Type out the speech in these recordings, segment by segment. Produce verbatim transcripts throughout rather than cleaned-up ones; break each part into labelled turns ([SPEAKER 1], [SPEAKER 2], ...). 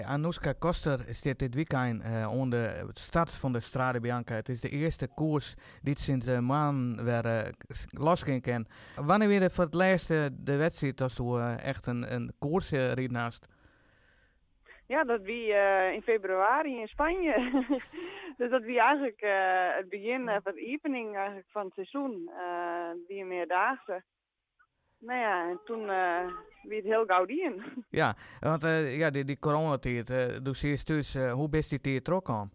[SPEAKER 1] Anouska Koster staat dit weekend uh, onder de start van de Strade Bianca. Het is de eerste koers die sinds uh, maanden weer uh, losging. En wanneer weer voor het laatst uh, de wedstrijd als toen uh, echt een, een koers uh, riet naast?
[SPEAKER 2] Ja, dat wie uh, in februari in Spanje. Dus dat wie eigenlijk uh, het begin uh, van de opening eigenlijk van het seizoen, uh, die meerdaagse. Nou ja, en toen uh, wie het heel gauw die in.
[SPEAKER 1] Ja, want uh, ja, die, die coronatijd, uh, doe je dus, uh, hoe best die tijd trok aan?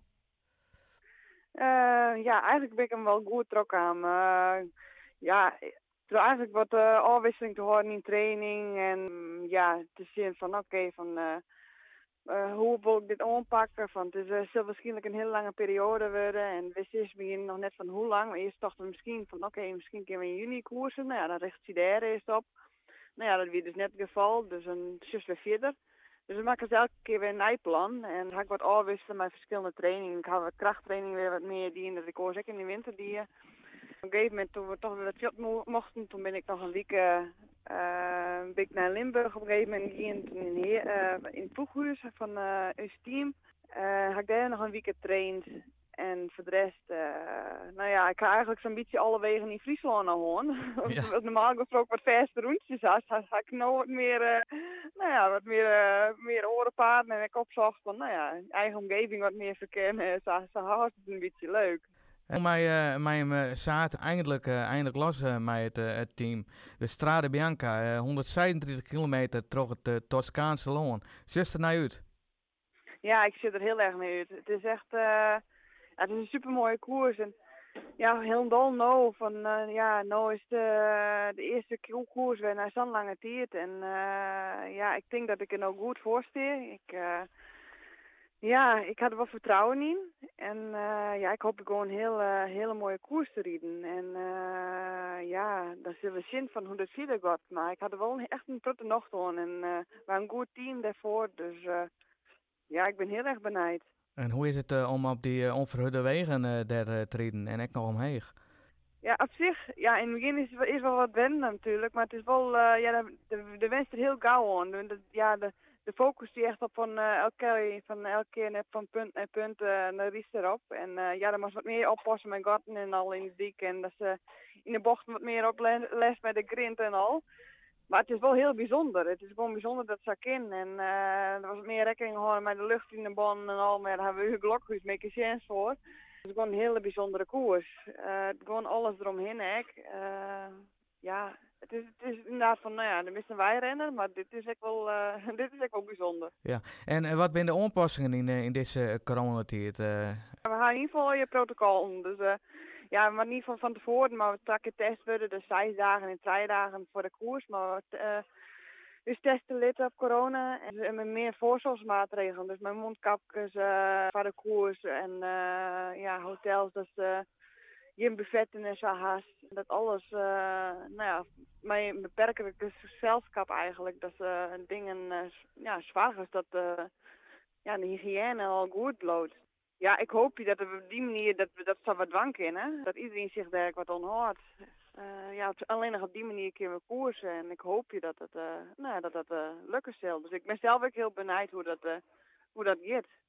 [SPEAKER 2] Uh, ja, eigenlijk ben ik hem wel goed trok aan. Uh, ja, er eigenlijk wat uh, afwisseling te horen in training en ja, te zien van oké, okay, van uh, uh, hoe wil ik dit aanpakken? Van het is, uh, zal waarschijnlijk een hele lange periode worden en we zien misschien nog net van hoe lang. Maar eerst dachten we misschien van oké, okay, misschien kunnen we in juni koersen. Nou ja, dan richt hij daar eerst op. Nou ja, dat was dus net het geval, dus een zus weer verder. Dus we maken dus elke keer weer een nijplan en dan ga ik wat afwisselen met verschillende trainingen. Ik ga wat krachttraining weer wat meer die in dat ik ook in de winter die. Op een gegeven moment toen we toch weer wat shot mochten, toen ben ik nog een week, uh, uh, een week naar Limburg op een gegeven moment in, in, uh, in het ploeghuis van uh, ons team. Uh, ga ik daar nog een week getraind. En voor de rest, uh, nou ja, ik ga eigenlijk zo'n beetje alle wegen in Friesland naar hoorn. Ja. Normaal gesproken wat verste rondjes had, ga ik nou wat meer, uh, nou ja, wat meer, uh, meer orenpaarden en ik opzocht van, nou ja, eigen omgeving wat meer verkennen. Zo, zo houdt het een beetje leuk.
[SPEAKER 1] En mij, uh, mij uh, zaten eindelijk, uh, eindelijk los uh, met het, uh, het team. De Strade Bianca, uh, honderdzevenentwintig kilometer troch het uh, Toscaanse loon. Zit er naar uit?
[SPEAKER 2] Ja, ik zit er heel erg mee uit. Het is echt... Uh, Ja, het is een super mooie koers en ja, heel dol nou van uh, ja, nou is de, de eerste koers weer na zo'n lange tijd en uh, ja, ik denk dat ik er nou goed voor sta. Ik, uh, ja, ik had er wel vertrouwen in en uh, ja, ik hoop gewoon een heel, uh, hele mooie koers te rijden en uh, ja, dan zullen we zien van hoe dat verder gaat, maar ik had er wel echt een trotte nacht aan en uh, we waren een goed team daarvoor, dus uh, ja, ik ben heel erg benijd.
[SPEAKER 1] En hoe is het uh, om op die uh, onverhudde wegen uh, daar uh, te rijden en ik nog omheen?
[SPEAKER 2] Ja, op zich, ja, in het begin is het is wel wat wennen natuurlijk, maar het is wel, uh, ja, de, de, de wens er heel gauw aan. De, de, ja, de, de focus die echt op van, uh, elke, van elke keer net van punt naar punt uh, naar ries erop. En uh, ja, dan moest wat meer oppassen met gaten en al in de dik en dat ze in de bocht wat meer oples met de grind en al. Maar het is wel heel bijzonder. Het is gewoon bijzonder dat ze in. En uh, er was meer rekening gehouden met de lucht in de baan en al. Maar daar hebben we uw Glokhuis met een voor. Het is gewoon een hele bijzondere koers. Uh, gewoon alles eromheen. Uh, ja, het is, het is inderdaad van, nou ja, er is een wijrenner. Maar dit is echt wel, uh, dit is echt wel bijzonder.
[SPEAKER 1] Ja, en uh, wat zijn de aanpassingen in, uh, in deze uh, coronatijd? Uh...
[SPEAKER 2] We gaan in ieder geval je protocol. Dus... Uh, Ja, maar niet van, van tevoren, maar we trekken test worden, dus zes dagen en twee dagen voor de koers. Maar we uh, dus testen lid op corona en met meer voorzorgsmaatregelen. Dus met mondkapjes uh, voor de koers en uh, ja, hotels, dat uh, geen buffetten en zo haast. Dat alles, uh, nou ja, met een beperkelijke zelfkap eigenlijk, dat uh, dingen uh, ja, zwaar is, dat uh, ja, de hygiëne al goed bloot. Ja, ik hoop dat we op die manier dat we dat zo wat dwang kunnen. Dat iedereen zich daar wat onhoudt. Uh, ja, alleen nog op die manier kunnen we koersen. En ik hoop je dat het, uh, nou, dat, dat uh, lukken zal. Dus ik ben zelf ook heel benieuwd hoe dat, uh, hoe dat gaat.